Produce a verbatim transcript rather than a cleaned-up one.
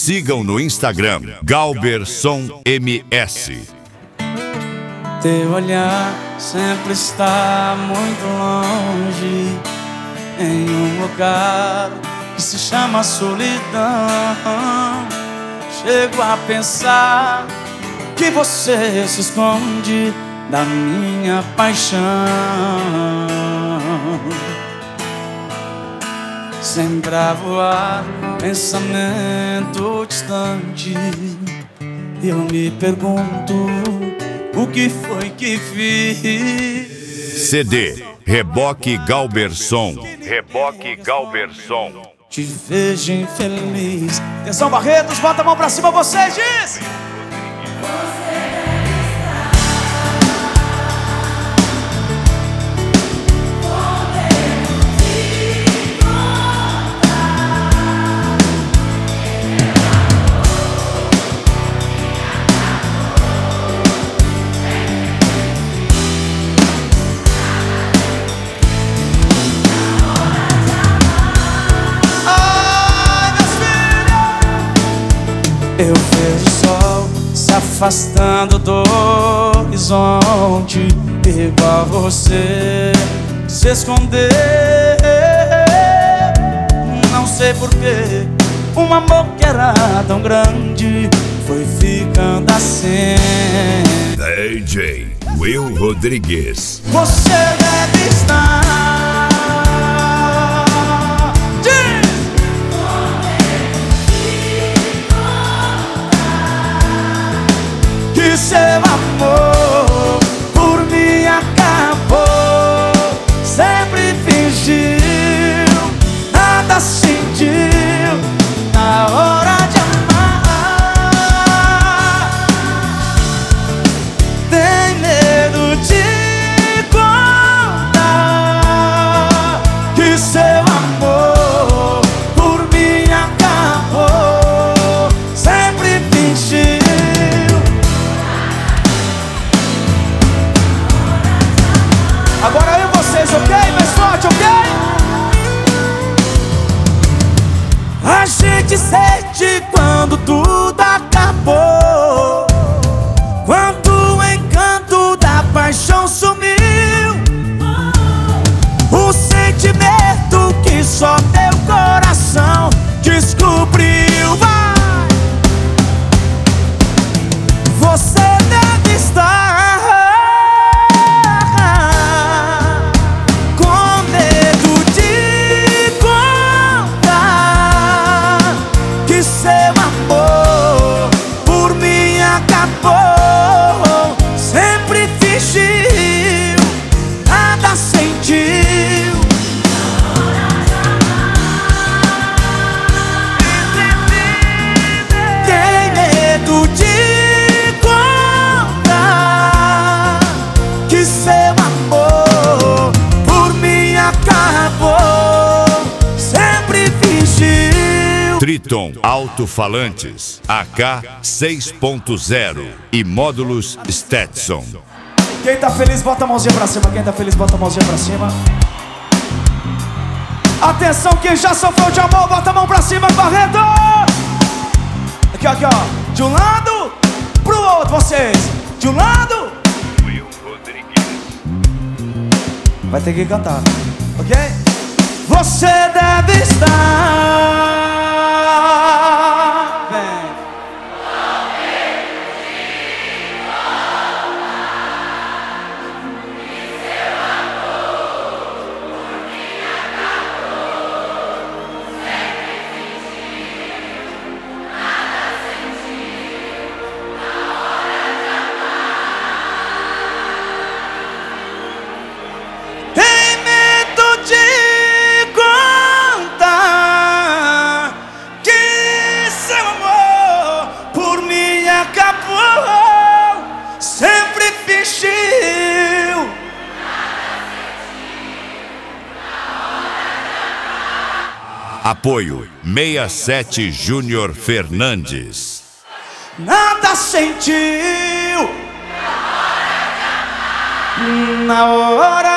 Sigam no Instagram Galberson M S. Teu olhar sempre está muito longe, em um lugar que se chama solidão. Chego a pensar que você se esconde da minha paixão. Sempre a voar, pensamento distante, eu me pergunto o que foi que fiz. C D Reboque Galberson. Reboque Galberson. Te vejo infeliz. Atenção, Barretos, bota a mão pra cima, vocês diz. Eu vejo o sol se afastando do horizonte, igual você se esconder. Não sei porquê, um amor que era tão grande foi ficando assim. D J Will Rodrigues. Você deve estar que seu amor por mim acabou. Sempre fingiu, nada sentiu na hora de amar. Tem medo de contar que seu amor por mim acabou. Sempre fingiu. Agora eu e vocês, ok? Mais forte, ok? A gente sente quando tudo acabou, quando o encanto da paixão sumiu. O sentimento que só teu coração descobriu. Vai! Você deve estar seu amor por mim acabou. Sempre fingiu, nada sentiu. Tem medo de contar que seu amor por mim acabou. Sempre fingiu. Triton Alto-Falantes A K seis ponto zero e módulos Stetson. Quem tá feliz, bota a mãozinha pra cima. Quem tá feliz, bota a mãozinha pra cima. Atenção, quem já sofreu de amor, bota a mão pra cima, Barreto. Aqui, aqui, ó. De um lado pro outro, vocês. De um lado. Will Rodrigues. Vai ter que cantar, ok? Você deve estar. Apoio sessenta e sete Júnior Fernandes. Nada sentiu na hora